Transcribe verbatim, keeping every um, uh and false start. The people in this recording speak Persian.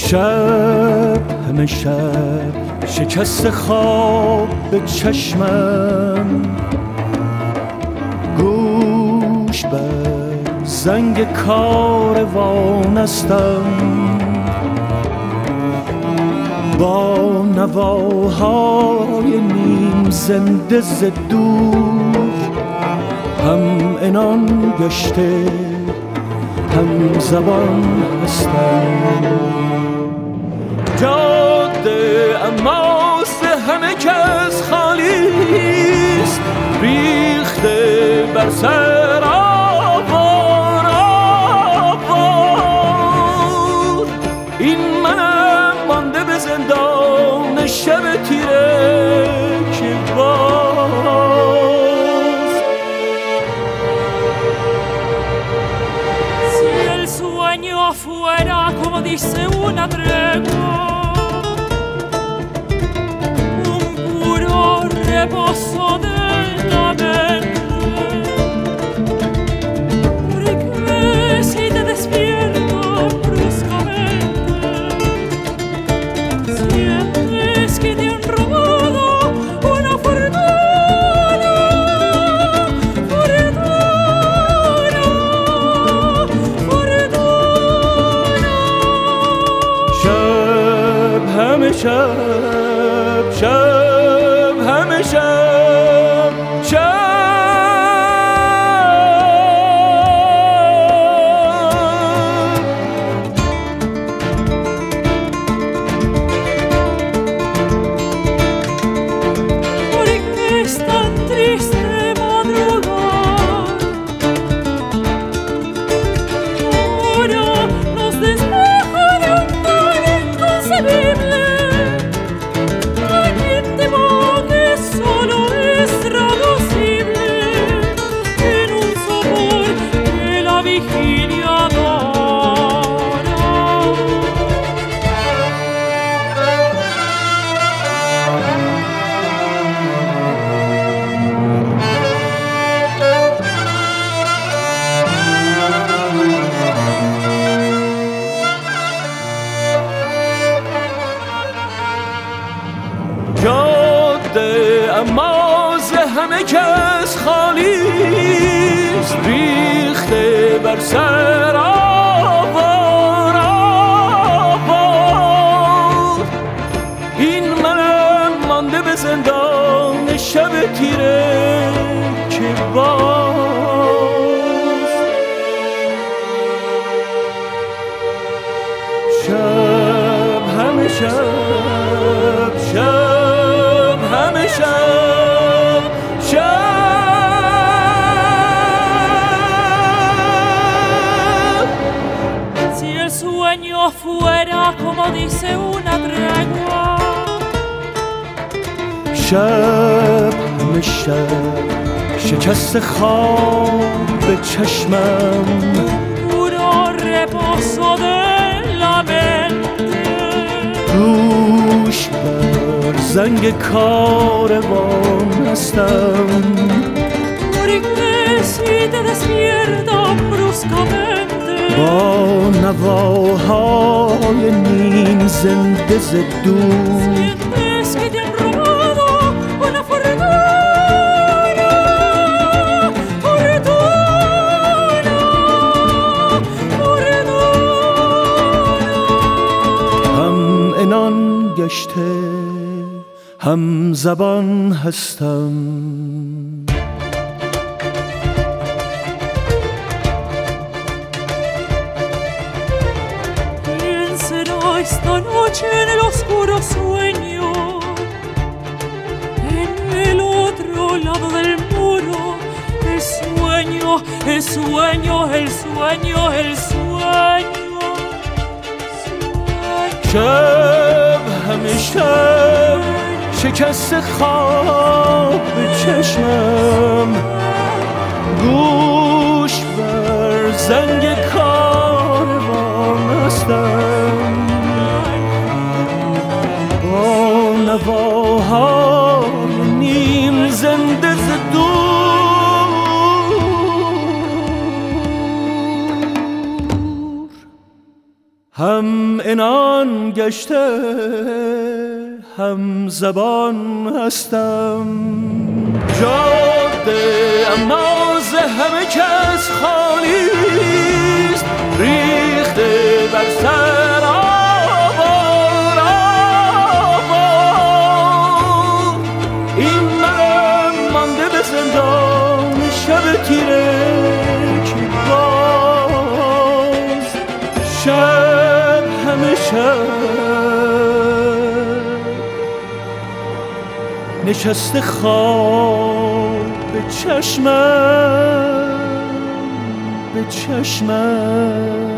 شب همه شب شکست خواب به چشمم، گوش بر زنگ کاروان استم، با نواهای نیم زنده ز دور هم عنان گشته هم زبان هستم. جاده اماس همه کس خالیست، ریخته بر سر آوار آوار. این منم مانده به زندان شب تیره که باز si el sueño fuera como dice una tregua, un puro reposo de la mente, porque si te despierta bruscamente, sientes que te han robado una fortuna, fortuna, fortuna. شب همه شب شب همه شب شب Porque es tan triste madrugar, ahora nos despeja de un mal inconcebible. Hay temor que solo es traducible en un sabor que la vigilia adora. جاده اماز همه کس خالیست، ریخته بر سر آوار آوار. این منم مانده به زندان شب تیره که باز شب همه شب شب همه شب شب. Si el sueño fuera como dice una tregua, شب همه شب شکست خواب به چشمم، puro reposo de la mente, گوش بر زنگ کاروان هستم، porque si te despierta bruscamente, با نواهای نیم زنده ز دور sientes que te han robado una fortuna, fortuna, fortuna. هم عنان گشته هم زبان هستم. Piénselo esta noche en el oscuro sueño, en el otro lado del muro, el sueño, el sueño, el sueño, el sueño, sueño. شب همه شب شکست خواب به چشمم، گوش بر زنگ کاروان هستم، با نواهای نیم زنده ز دور هم عنان گشته هم زبان هستم، جاده اما ز همه کس خالیست، ریخته بر سر آوار آوار. این من مانده به زندان شب تیره که باز شب همه شب نشسته خواب به چشمم به چشمم.